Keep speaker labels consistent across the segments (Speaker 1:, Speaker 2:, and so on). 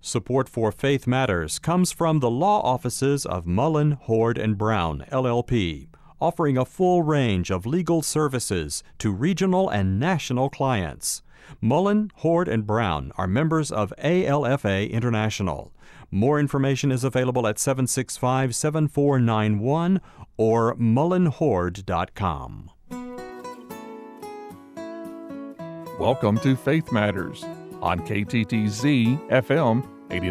Speaker 1: Support for Faith Matters comes from the law offices of Mullen, Hord & Brown, LLP, offering a full range of legal services to regional and national clients. Mullen, Hord & Brown are members of ALFA International. More information is available at 765-7491 or mullenhord.com.
Speaker 2: Welcome to Faith Matters on KTTZ FM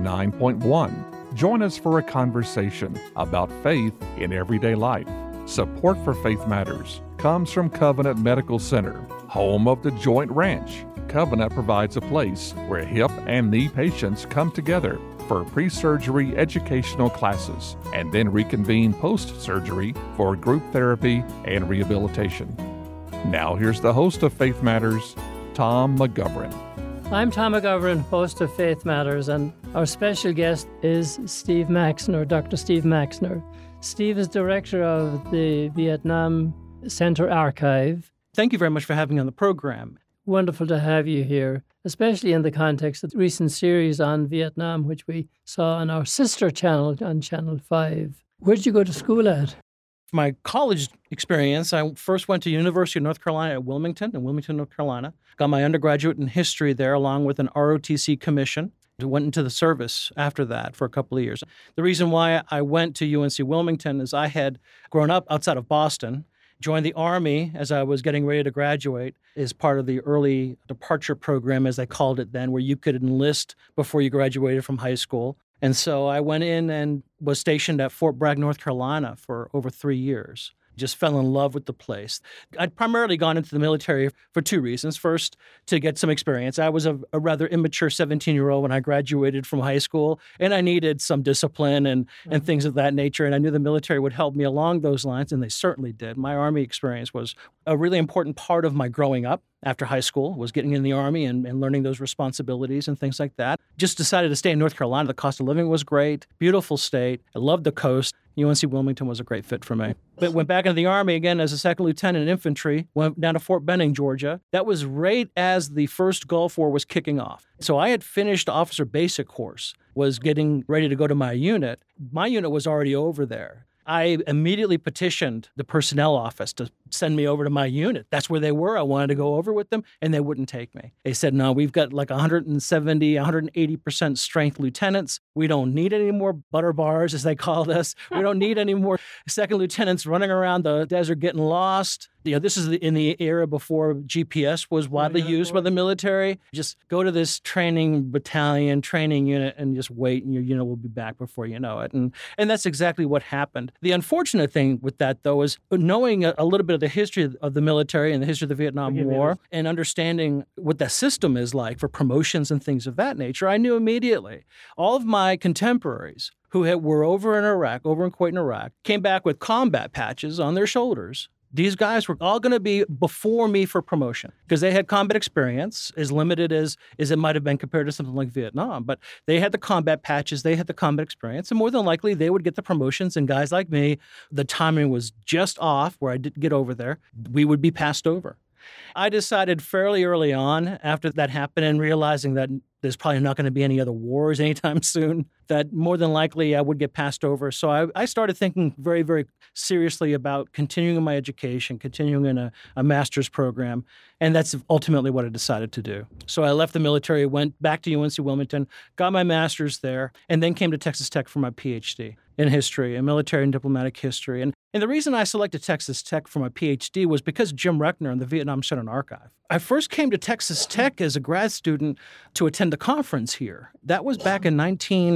Speaker 2: 89.1. Join us for a conversation about faith in everyday life. Support for Faith Matters comes from Covenant Medical Center, home of the Joint Ranch. Covenant provides a place where hip and knee patients come together for pre-surgery educational classes and then reconvene post-surgery for group therapy and rehabilitation. Now here's the host of Faith Matters, Tom McGovern.
Speaker 3: I'm Tom McGovern, host of Faith Matters, and our special guest is Steve Maxner, Dr. Steve Maxner. Steve is director of the Vietnam Center Archive.
Speaker 4: Thank you very much for having me on the program.
Speaker 3: Wonderful to have you here, especially in the context of the recent series on Vietnam, which we saw on our sister channel on Channel 5. Where did you go to school at?
Speaker 4: My college experience, I first went to University of North Carolina at Wilmington, North Carolina. Got my undergraduate in history there along with an ROTC commission. Went into the service after that for a couple of years. The reason why I went to UNC Wilmington is I had grown up outside of Boston, joined the Army as I was getting ready to graduate as part of the early departure program, as they called it then, where you could enlist before you graduated from high school. And so I went in and was stationed at Fort Bragg, North Carolina for over 3 years. Just fell in love with the place. I'd primarily gone into the military for two reasons. First, to get some experience. I was a rather immature 17-year-old when I graduated from high school, and I needed some discipline and things of that nature, and I knew the military would help me along those lines, and they certainly did. My Army experience was a really important part of my growing up after high school, was getting in the Army and learning those responsibilities and things like that. Just decided to stay in North Carolina. The cost of living was great, beautiful state. I loved the coast. UNC Wilmington was a great fit for me. But went back into the Army again as a second lieutenant in infantry, went down to Fort Benning, Georgia. That was right as the first Gulf War was kicking off. So I had finished officer basic course, was getting ready to go to my unit. My unit was already over there. I immediately petitioned the personnel office to send me over to my unit. That's where they were. I wanted to go over with them, and they wouldn't take me. They said, no, we've got like 170, 180% strength lieutenants. We don't need any more butter bars, as they called us. We don't need any more second lieutenants running around the desert getting lost. You know, this is in the era before GPS was widely used by the military. Just go to this training battalion, training unit, and just wait, and your unit will be back before you know it. And that's exactly what happened. The unfortunate thing with that, though, is knowing a little bit of the history of the military and the history of the Vietnam War and understanding what that system is like for promotions and things of that nature, I knew immediately. All of my contemporaries who were over in Iraq, over in Kuwait and Iraq, came back with combat patches on their shoulders. These guys were all going to be before me for promotion because they had combat experience, as limited as it might have been compared to something like Vietnam. But they had the combat patches, they had the combat experience, and more than likely they would get the promotions. And guys like me, the timing was just off where I didn't get over there. We would be passed over. I decided fairly early on after that happened and realizing that there's probably not going to be any other wars anytime soon, that more than likely I would get passed over. So I started thinking very, very seriously about continuing my education, continuing in a master's program, and that's ultimately what I decided to do. So I left the military, went back to UNC Wilmington, got my master's there, and then came to Texas Tech for my PhD in history, in military and diplomatic history. And the reason I selected Texas Tech for my PhD was because of Jim Rechner and the Vietnam Center Archive. I first came to Texas Tech as a grad student to attend a conference here. That was back in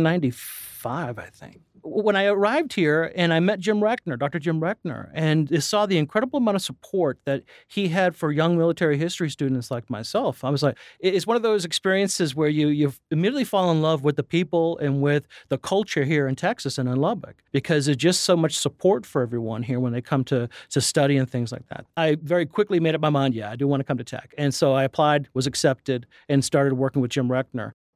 Speaker 4: 1995, I think. When I arrived here and I met Jim Rechner, Dr. Jim Rechner, and saw the incredible amount of support that he had for young military history students like myself, I was like, it's one of those experiences where you immediately fall in love with the people and with the culture here in Texas and in Lubbock, because there's just so much support for everyone here when they come to study and things like that. I very quickly made up my mind, I do want to come to Tech. And so I applied, was accepted, and started working with Jim Rechner.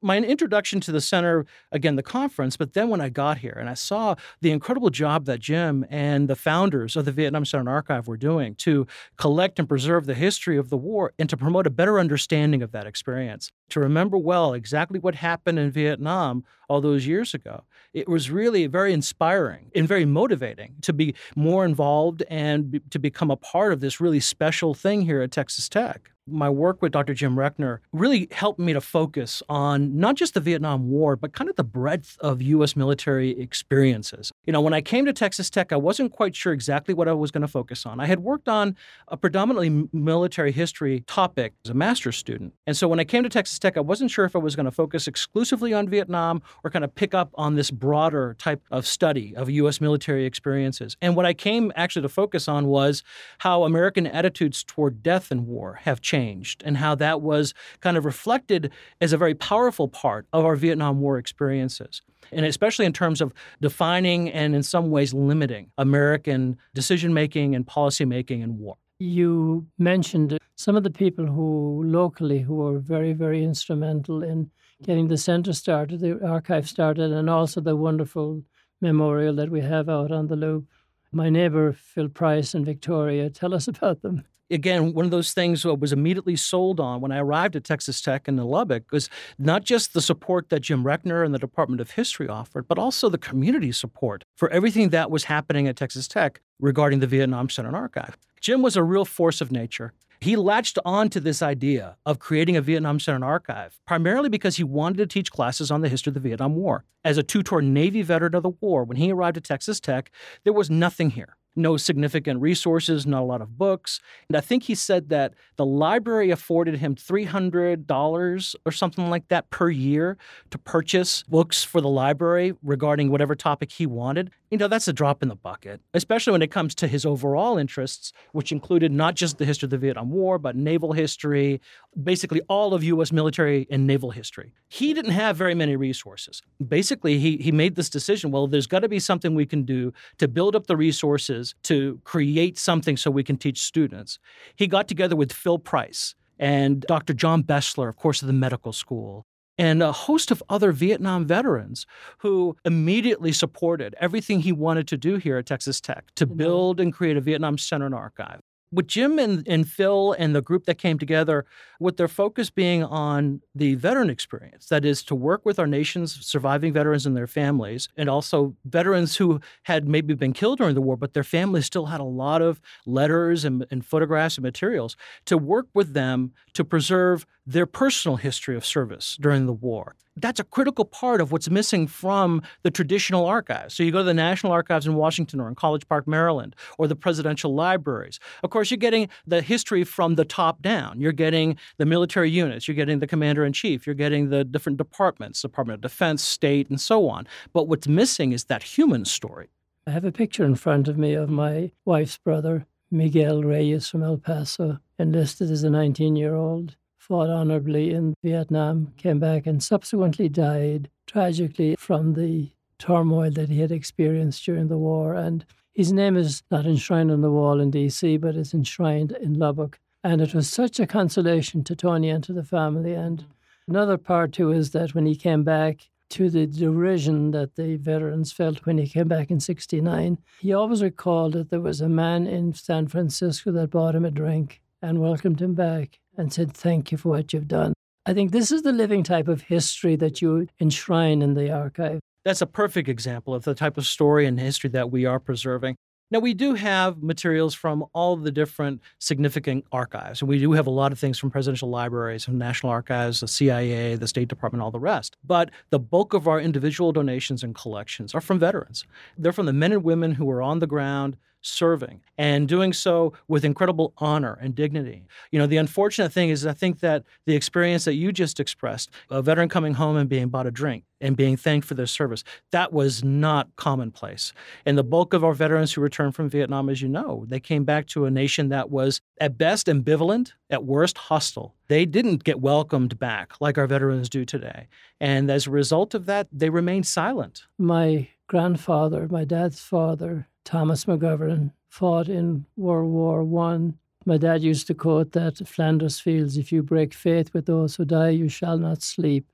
Speaker 4: My introduction to the center, again, the conference, but then when I got here and I saw the incredible job that Jim and the founders of the Vietnam Center and Archive were doing to collect and preserve the history of the war and to promote a better understanding of that experience, to remember well exactly what happened in Vietnam all those years ago. It was really very inspiring and very motivating to be more involved and to become a part of this really special thing here at Texas Tech. My work with Dr. Jim Reckner really helped me to focus on not just the Vietnam War, but kind of the breadth of U.S. military experiences. When I came to Texas Tech, I wasn't quite sure exactly what I was going to focus on. I had worked on a predominantly military history topic as a master's student. And so when I came to Texas Tech, I wasn't sure if I was going to focus exclusively on Vietnam or kind of pick up on this broader type of study of U.S. military experiences. And what I came actually to focus on was how American attitudes toward death in war have changed and how that was kind of reflected as a very powerful part of our Vietnam War experiences. And especially in terms of defining and in some ways limiting American decision-making and policy-making in war.
Speaker 3: You mentioned some of the people who were very, very instrumental in getting the center started, the archive started, and also the wonderful memorial that we have out on the Loop. My neighbor, Phil Price in Victoria, tell us about them.
Speaker 4: Again, one of those things that was immediately sold on when I arrived at Texas Tech in Lubbock was not just the support that Jim Reckner and the Department of History offered, but also the community support for everything that was happening at Texas Tech regarding the Vietnam Center and Archive. Jim was a real force of nature. He latched on to this idea of creating a Vietnam Center and Archive, primarily because he wanted to teach classes on the history of the Vietnam War. As a two-tour Navy veteran of the war, when he arrived at Texas Tech, there was nothing here. No significant resources, not a lot of books. And I think he said that the library afforded him $300 or something like that per year to purchase books for the library regarding whatever topic he wanted. That's a drop in the bucket, especially when it comes to his overall interests, which included not just the history of the Vietnam War, but naval history, basically all of U.S. military and naval history. He didn't have very many resources. Basically, he made this decision, well, there's got to be something we can do to build up the resources to create something so we can teach students. He got together with Phil Price and Dr. John Bessler, of course, of the medical school, and a host of other Vietnam veterans who immediately supported everything he wanted to do here at Texas Tech to build and create a Vietnam Center and Archive. With Jim and Phil and the group that came together, with their focus being on the veteran experience, that is to work with our nation's surviving veterans and their families, and also veterans who had maybe been killed during the war, but their families still had a lot of letters and photographs and materials, to work with them to preserve their personal history of service during the war. That's a critical part of what's missing from the traditional archives. So you go to the National Archives in Washington or in College Park, Maryland, or the presidential libraries. Of course, you're getting the history from the top down. You're getting the military units. You're getting the commander-in-chief. You're getting the different departments, Department of Defense, State, and so on. But what's missing is that human story.
Speaker 3: I have a picture in front of me of my wife's brother, Miguel Reyes from El Paso, enlisted as a 19-year-old. Fought honorably in Vietnam, came back and subsequently died tragically from the turmoil that he had experienced during the war. And his name is not enshrined on the wall in D.C., but it's enshrined in Lubbock. And it was such a consolation to Tony and to the family. And another part, too, is that when he came back, to the derision that the veterans felt when he came back in 1969, he always recalled that there was a man in San Francisco that bought him a drink and welcomed him back and said, "Thank you for what you've done." I think this is the living type of history that you enshrine in the archive.
Speaker 4: That's a perfect example of the type of story and history that we are preserving. Now, we do have materials from all the different significant archives, and we do have a lot of things from presidential libraries, from National Archives, the CIA, the State Department, all the rest. But the bulk of our individual donations and collections are from veterans. They're from the men and women who were on the ground serving and doing so with incredible honor and dignity. The unfortunate thing is I think that the experience that you just expressed, a veteran coming home and being bought a drink and being thanked for their service, that was not commonplace. And the bulk of our veterans who returned from Vietnam, as you know, they came back to a nation that was at best ambivalent, at worst hostile. They didn't get welcomed back like our veterans do today. And as a result of that, they remained silent.
Speaker 3: My grandfather, my dad's father, Thomas McGovern, fought in World War I. My dad used to quote that Flanders Fields, "If you break faith with those who die, you shall not sleep."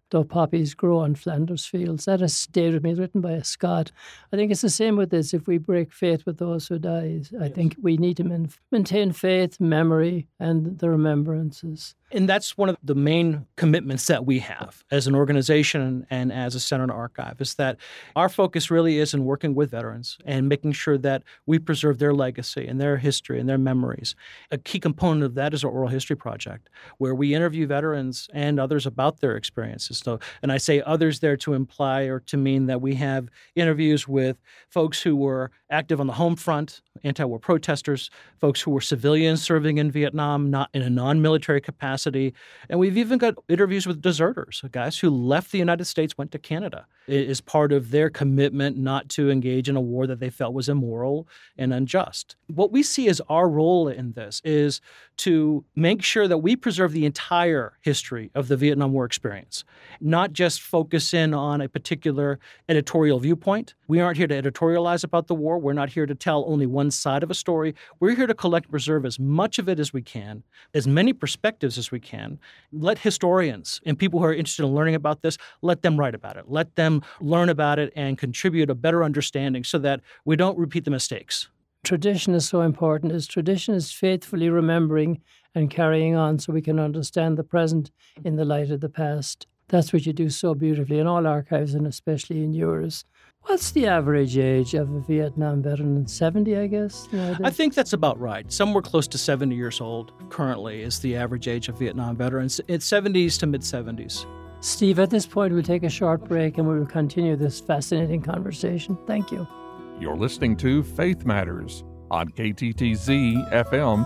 Speaker 3: Though poppies grow on Flanders fields. That has stayed with me, written by a Scot. I think it's the same with this. If we break faith with those who die, I think we need to maintain faith, memory, and the remembrances.
Speaker 4: And that's one of the main commitments that we have as an organization and as a center and archive, is that our focus really is in working with veterans and making sure that we preserve their legacy and their history and their memories. A key component of that is our Oral History Project, where we interview veterans and others about their experiences. So, and I say others there to imply or to mean that we have interviews with folks who were active on the home front, anti-war protesters, folks who were civilians serving in Vietnam, not in a non-military capacity. And we've even got interviews with deserters, guys who left the United States, went to Canada. It is part of their commitment not to engage in a war that they felt was immoral and unjust. What we see as our role in this is to make sure that we preserve the entire history of the Vietnam War experience, not just focus in on a particular editorial viewpoint. We aren't here to editorialize about the war. We're not here to tell only one side of a story. We're here to collect and preserve as much of it as we can, as many perspectives as we can. Let historians and people who are interested in learning about this, let them write about it. Let them learn about it and contribute a better understanding so that we don't repeat the mistakes.
Speaker 3: Tradition is so important. Tradition is faithfully remembering and carrying on so we can understand the present in the light of the past. That's what you do so beautifully in all archives and especially in yours. What's the average age of a Vietnam veteran? 70, I guess? Nowadays?
Speaker 4: I think that's about right. Somewhere close to 70 years old currently is the average age of Vietnam veterans. It's 70s to mid-70s.
Speaker 3: Steve, at this point, we'll take a short break and we will continue this fascinating conversation. Thank you.
Speaker 2: You're listening to Faith Matters on KTTZ FM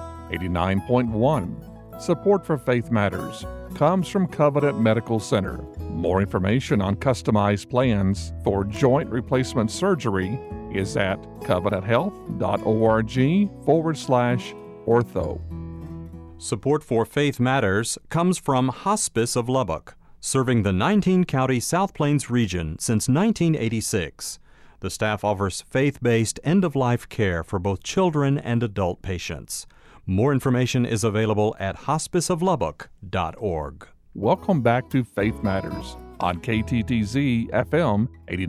Speaker 2: 89.1. Support for Faith Matters comes from Covenant Medical Center. More information on customized plans for joint replacement surgery is at covenanthealth.org/ortho.
Speaker 1: Support for Faith Matters comes from Hospice of Lubbock, serving the 19-county South Plains region since 1986. The staff offers faith-based end-of-life care for both children and adult patients. More information is available at hospiceoflubbock.org.
Speaker 2: Welcome back to Faith Matters on KTTZ FM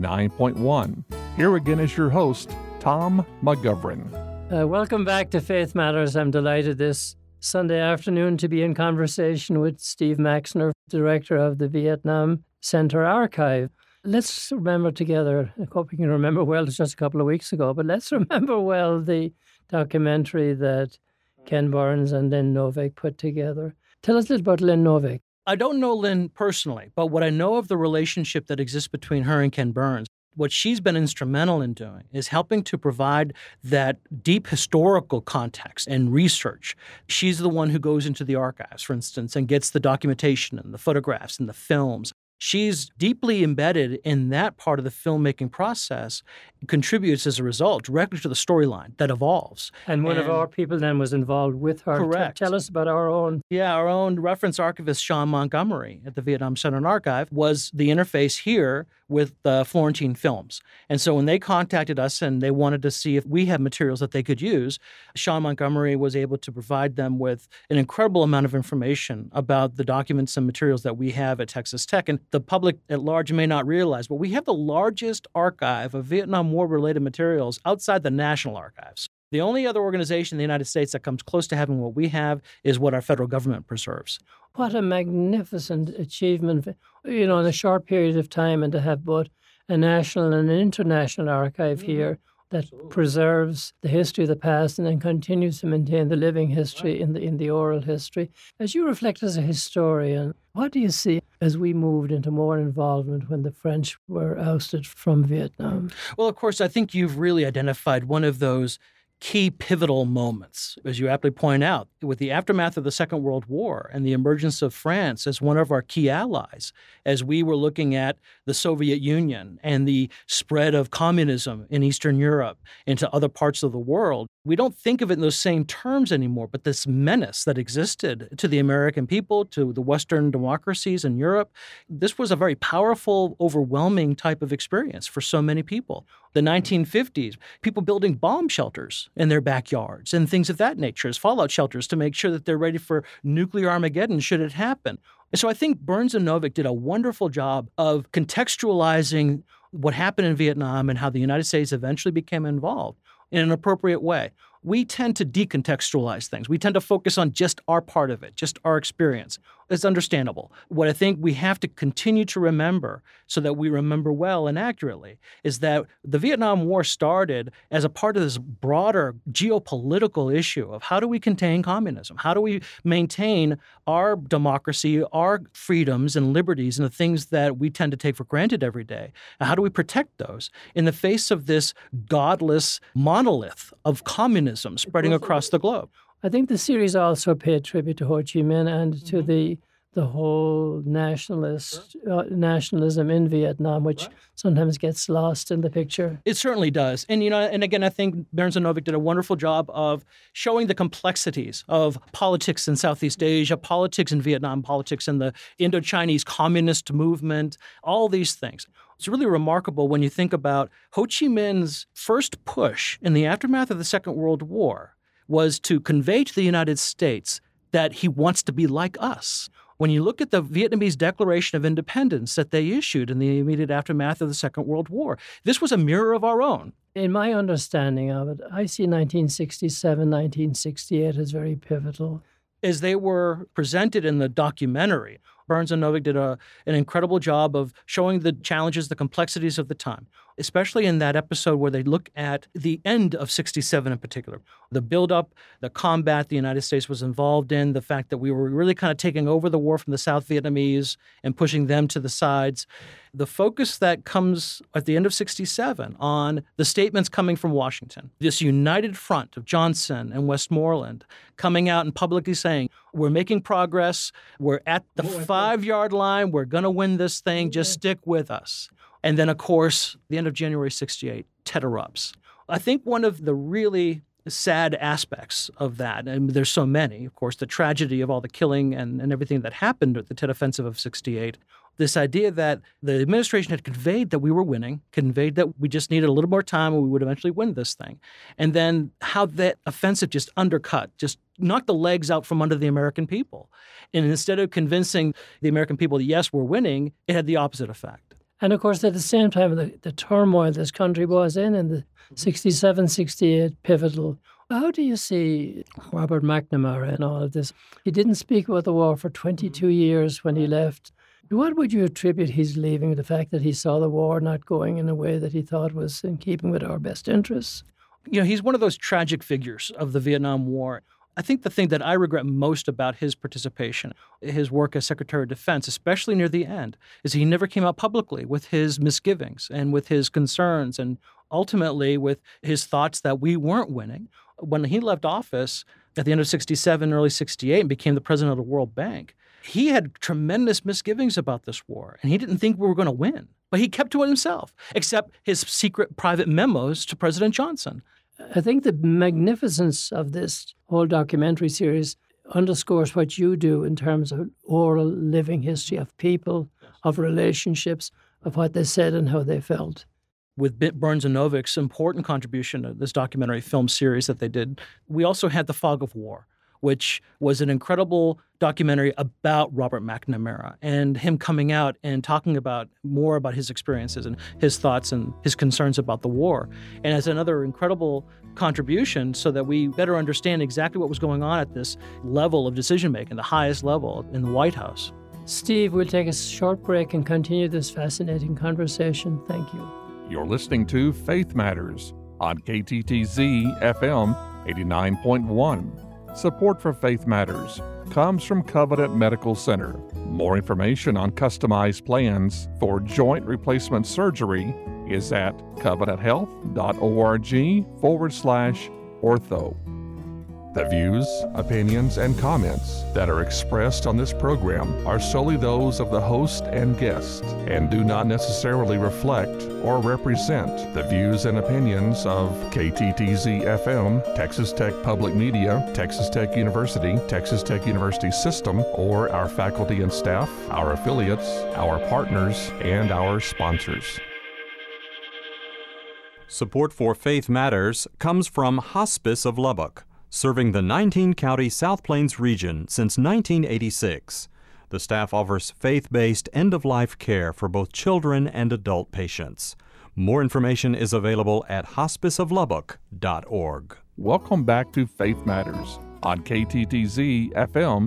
Speaker 2: 89.1. Here again is your host, Tom McGovern.
Speaker 3: Welcome back to Faith Matters. I'm delighted this Sunday afternoon to be in conversation with Steve Maxner, director of the Vietnam Center Archive. Let's remember together, I hope we can remember well, it's just a couple of weeks ago, but let's remember well the documentary that Ken Burns and Lynn Novick put together. Tell us a little about Lynn Novick.
Speaker 4: I don't know Lynn personally, but what I know of the relationship that exists between her and Ken Burns, what she's been instrumental in doing is helping to provide that deep historical context and research. She's the one who goes into the archives, for instance, and gets the documentation and the photographs and the films. She's deeply embedded in that part of the filmmaking process, contributes as a result directly to the storyline that evolves.
Speaker 3: And one of our people then was involved with her.
Speaker 4: Correct.
Speaker 3: Tell us about our own.
Speaker 4: Yeah, our own reference archivist, Sean Montgomery at the Vietnam Center and Archive, was the interface here with Florentine Films. And so when they contacted us and they wanted to see if we had materials that they could use, Sean Montgomery was able to provide them with an incredible amount of information about the documents and materials that we have at Texas Tech. And the public at large may not realize, but we have the largest archive of Vietnam War-related materials outside the National Archives. The only other organization in the United States that comes close to having what we have is what our federal government preserves.
Speaker 3: What a magnificent achievement, in a short period of time, and to have both a national and an international archive here that preserves the history of the past and then continues to maintain the living history in the oral history. As you reflect as a historian, what do you see as we moved into more involvement when the French were ousted from Vietnam?
Speaker 4: Well, of course, I think you've really identified one of those key pivotal moments, as you aptly point out, with the aftermath of the Second World War and the emergence of France as one of our key allies, as we were looking at the Soviet Union and the spread of communism in Eastern Europe into other parts of the world. We don't think of it in those same terms anymore, but this menace that existed to the American people, to the Western democracies in Europe, this was a very powerful, overwhelming type of experience for so many people. The 1950s, people building bomb shelters in their backyards and things of that nature as fallout shelters to make sure that they're ready for nuclear Armageddon should it happen. And so I think Burns and Novick did a wonderful job of contextualizing what happened in Vietnam and how the United States eventually became involved in an appropriate way. We tend to decontextualize things. We tend to focus on just our part of it, just our experience. It's understandable. What I think we have to continue to remember, so that we remember well and accurately, is that the Vietnam War started as a part of this broader geopolitical issue of how do we contain communism? How do we maintain our democracy, our freedoms and liberties, and the things that we tend to take for granted every day? And how do we protect those in the face of this godless monolith of communism spreading across the globe?
Speaker 3: I think the series also paid tribute to Ho Chi Minh and to the whole nationalism in Vietnam, which sometimes gets lost in the picture.
Speaker 4: It certainly does. And, and again, I think Burns and Novick did a wonderful job of showing the complexities of politics in Southeast Asia, politics in Vietnam, politics in the Indo-Chinese communist movement, all these things. It's really remarkable when you think about Ho Chi Minh's first push in the aftermath of the Second World War was to convey to the United States that he wants to be like us. When you look at the Vietnamese Declaration of Independence that they issued in the immediate aftermath of the Second World War, this was a mirror of our own.
Speaker 3: In my understanding of it, I see 1967, 1968 as very pivotal.
Speaker 4: As they were presented in the documentary, Burns and Novick did an incredible job of showing the challenges, the complexities of the time, especially in that episode where they look at the end of 67 in particular. The buildup, the combat the United States was involved in, the fact that we were really kind of taking over the war from the South Vietnamese and pushing them to the sides. The focus that comes at the end of 67 on the statements coming from Washington, this united front of Johnson and Westmoreland coming out and publicly saying, we're making progress, we're at the 5-yard line, we're going to win this thing, just stick with us. And then, of course, the end of January 68, Tet erupts. I think one of the really sad aspects of that, and there's so many, of course, the tragedy of all the killing and everything that happened at the Tet Offensive of 68, this idea that the administration had conveyed that we were winning, conveyed that we just needed a little more time and we would eventually win this thing. And then how that offensive just undercut, just knocked the legs out from under the American people. And instead of convincing the American people that, yes, we're winning, it had the opposite effect.
Speaker 3: And of course, at the same time, the turmoil this country was in the 67, 68 pivotal. How do you see Robert McNamara in all of this? He didn't speak about the war for 22 years when he left. What would you attribute his leaving to the fact that he saw the war not going in a way that he thought was in keeping with our best interests?
Speaker 4: He's one of those tragic figures of the Vietnam War. I think the thing that I regret most about his participation, his work as Secretary of Defense, especially near the end, is he never came out publicly with his misgivings and with his concerns and ultimately with his thoughts that we weren't winning. When he left office at the end of 67, early 68, and became the president of the World Bank, he had tremendous misgivings about this war, and he didn't think we were going to win. But he kept to it himself, except his secret private memos to President Johnson.
Speaker 3: I think the magnificence of this whole documentary series underscores what you do in terms of oral living history of people, of relationships, of what they said and how they felt.
Speaker 4: With Burns and Novick's important contribution to this documentary film series that they did, we also had The Fog of War, which was an incredible documentary about Robert McNamara and him coming out and talking about more about his experiences and his thoughts and his concerns about the war. And as another incredible contribution so that we better understand exactly what was going on at this level of decision-making, the highest level in the White House.
Speaker 3: Steve, we'll take a short break and continue this fascinating conversation. Thank you.
Speaker 2: You're listening to Faith Matters on KTTZ FM 89.1. Support for Faith Matters comes from Covenant Medical Center. More information on customized plans for joint replacement surgery is at covenanthealth.org/ortho. The views, opinions, and comments that are expressed on this program are solely those of the host and guest and do not necessarily reflect or represent the views and opinions of KTTZ-FM, Texas Tech Public Media, Texas Tech University, Texas Tech University System, or our faculty and staff, our affiliates, our partners, and our sponsors.
Speaker 1: Support for Faith Matters comes from Hospice of Lubbock, serving the 19-county South Plains region since 1986. The The staff offers faith-based end-of-life care for both children and adult patients. More information is available at hospiceoflubbock.org.
Speaker 2: Welcome back to Faith Matters on KTTZ FM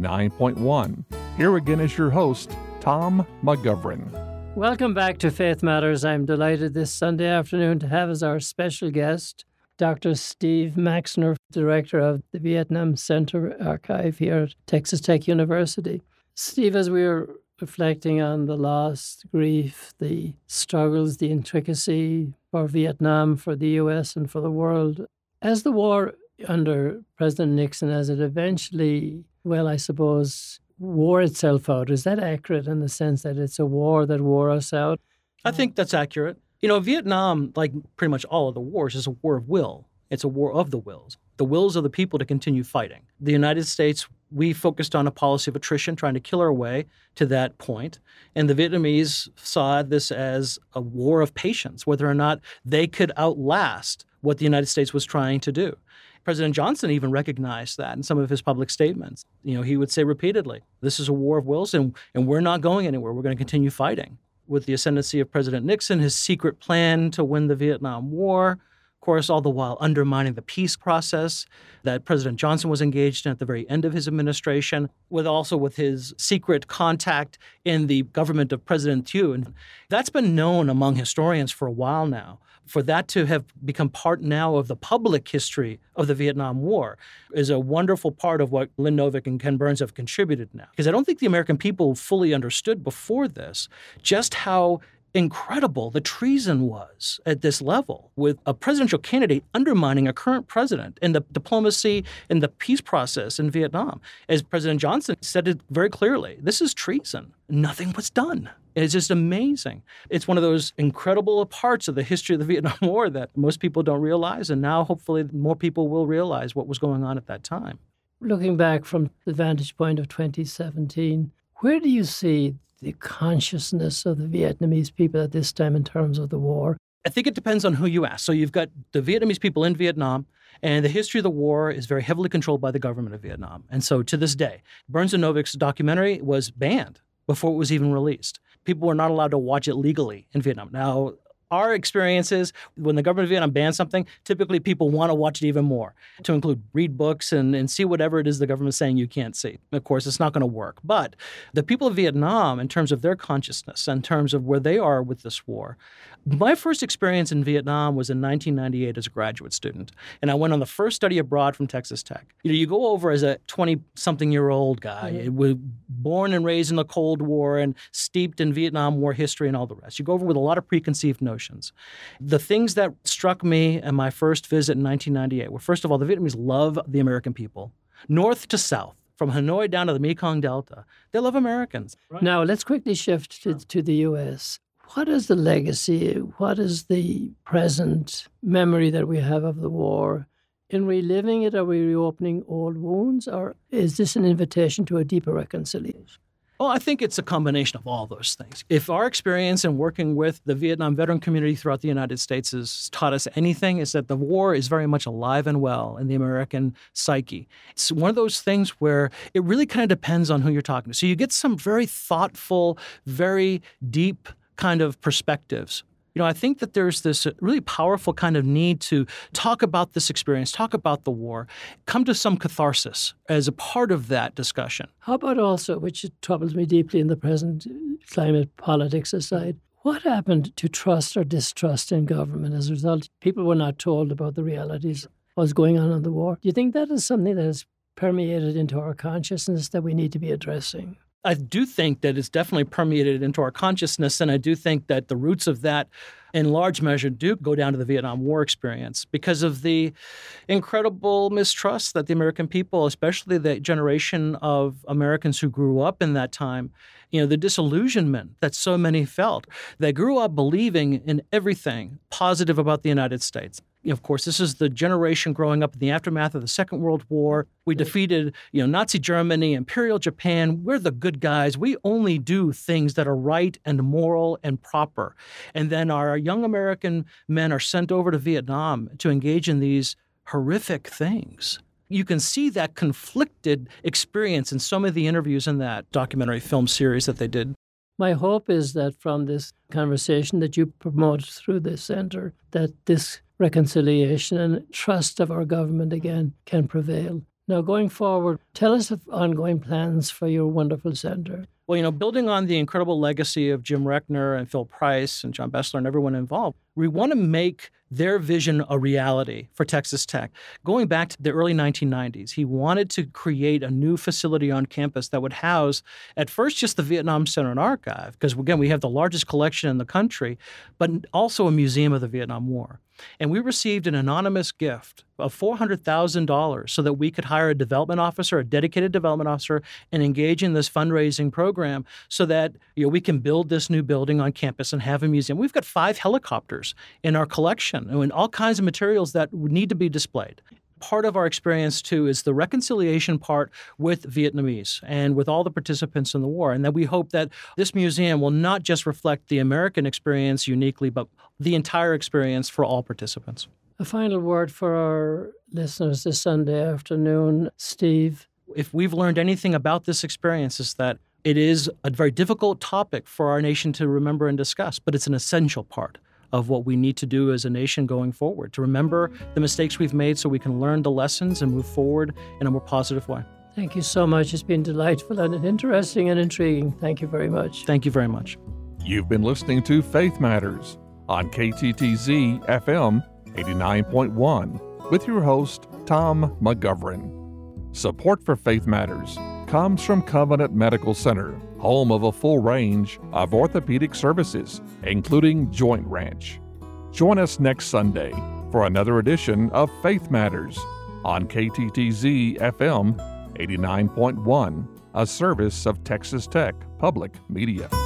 Speaker 2: 89.1. Here again is your host, Tom McGovern.
Speaker 3: Welcome back to Faith Matters. I'm delighted this Sunday afternoon to have as our special guest Dr. Steve Maxner, Director of the Vietnam Center Archive here at Texas Tech University. Steve, as we were reflecting on the loss, the grief, the struggles, the intricacy for Vietnam, for the U.S., and for the world, as the war under President Nixon, as it eventually, I suppose, wore itself out, is that accurate in the sense that it's a war that wore us out?
Speaker 4: I think that's accurate. You know, Vietnam, like pretty much all of the wars, is a war of will. It's a war of the wills of the people to continue fighting. The United States, we focused on a policy of attrition, trying to kill our way to that point. And the Vietnamese saw this as a war of patience, whether or not they could outlast what the United States was trying to do. President Johnson even recognized that in some of his public statements. You know, he would say repeatedly, this is a war of wills, and we're not going anywhere. We're going to continue fighting. With the ascendancy of President Nixon, his secret plan to win the Vietnam War, of course, all the while undermining the peace process that President Johnson was engaged in at the very end of his administration, with his secret contact in the government of President Thieu. And that's been known among historians for a while now. For that to have become part now of the public history of the Vietnam War is a wonderful part of what Lynn Novick and Ken Burns have contributed now. Because I don't think the American people fully understood before this just how incredible the treason was at this level, with a presidential candidate undermining a current president in the diplomacy and the peace process in Vietnam. As President Johnson said it very clearly, this is treason. Nothing was done. It's just amazing. It's one of those incredible parts of the history of the Vietnam War that most people don't realize, and now hopefully more people will realize what was going on at that time.
Speaker 3: Looking back from the vantage point of 2017, where do you see the consciousness of the Vietnamese people at this time in terms of the war?
Speaker 4: I think it depends on who you ask. So you've got the Vietnamese people in Vietnam, and the history of the war is very heavily controlled by the government of Vietnam. And so to this day, Burns and Novick's documentary was banned before it was even released. People were not allowed to watch it legally in Vietnam. Now, our experience is when the government of Vietnam bans something, typically people want to watch it even more, to include read books and see whatever it is the government is saying you can't see. Of course, it's not going to work. But the people of Vietnam, in terms of their consciousness, in terms of where they are with this war, my first experience in Vietnam was in 1998 as a graduate student. And I went on the first study abroad from Texas Tech. You know, you go over as a 20-something-year-old guy, born and raised in the Cold War and steeped in Vietnam War history and all the rest. You go over with a lot of preconceived notions. The things that struck me in my first visit in 1998 were, first of all, the Vietnamese love the American people, north to south. From Hanoi down to the Mekong Delta, they love Americans.
Speaker 3: Now, let's quickly shift to the U.S. What is the legacy? What is the present memory that we have of the war? In reliving it, are we reopening old wounds, or is this an invitation to a deeper reconciliation?
Speaker 4: Well, I think it's a combination of all those things. If our experience in working with the Vietnam veteran community throughout the United States has taught us anything, is that the war is very much alive and well in the American psyche. It's one of those things where it really kind of depends on who you're talking to. So you get some very thoughtful, very deep kind of perspectives. You know, I think that there's this really powerful kind of need to talk about this experience, talk about the war, come to some catharsis as a part of that discussion.
Speaker 3: How about also, which troubles me deeply in the present climate politics aside, what happened to trust or distrust in government as a result? People were not told about the realities of what's going on in the war. Do you think that is something that has permeated into our consciousness that we need to be addressing?
Speaker 4: I do think that it's definitely permeated into our consciousness, and I do think that the roots of that, in large measure, do go down to the Vietnam War experience because of the incredible mistrust that the American people, especially the generation of Americans who grew up in that time, you know, the disillusionment that so many felt. They grew up believing in everything positive about the United States. You know, of course, this is the generation growing up in the aftermath of the Second World War. We defeated, Nazi Germany, Imperial Japan. We're the good guys. We only do things that are right and moral and proper. And then our young American men are sent over to Vietnam to engage in these horrific things. you can see that conflicted experience in some of the interviews in that documentary film series that they did.
Speaker 3: My hope is that from this conversation that you promote through this center, that this reconciliation and trust of our government again can prevail. Now, going forward, tell us of ongoing plans for your wonderful center.
Speaker 4: Well, building on the incredible legacy of Jim Reckner and Phil Price and John Bessler and everyone involved, we want to make their vision a reality for Texas Tech. Going back to the early 1990s, he wanted to create a new facility on campus that would house, at first, just the Vietnam Center and Archive, because, again, we have the largest collection in the country, but also a museum of the Vietnam War. And we received an anonymous gift of $400,000 so that we could hire a development officer, a dedicated development officer, and engage in this fundraising program so that we can build this new building on campus and have a museum. We've got 5 helicopters in our collection and all kinds of materials that would need to be displayed. Part of our experience, too, is the reconciliation part with Vietnamese and with all the participants in the war. And that we hope that this museum will not just reflect the American experience uniquely, but the entire experience for all participants.
Speaker 3: A final word for our listeners this Sunday afternoon, Steve.
Speaker 4: If we've learned anything about this experience, is that it is a very difficult topic for our nation to remember and discuss, but it's an essential part of what we need to do as a nation going forward, to remember the mistakes we've made so we can learn the lessons and move forward in a more positive way.
Speaker 3: Thank you so much. It's been delightful and interesting and intriguing. Thank you very much.
Speaker 4: Thank you very much.
Speaker 2: You've been listening to Faith Matters on KTTZ FM 89.1 with your host, Tom McGovern. Support for Faith Matters comes from Covenant Medical Center, home of a full range of orthopedic services, including Joint Ranch. Join us next Sunday for another edition of Faith Matters on KTTZ FM 89.1, a service of Texas Tech Public Media.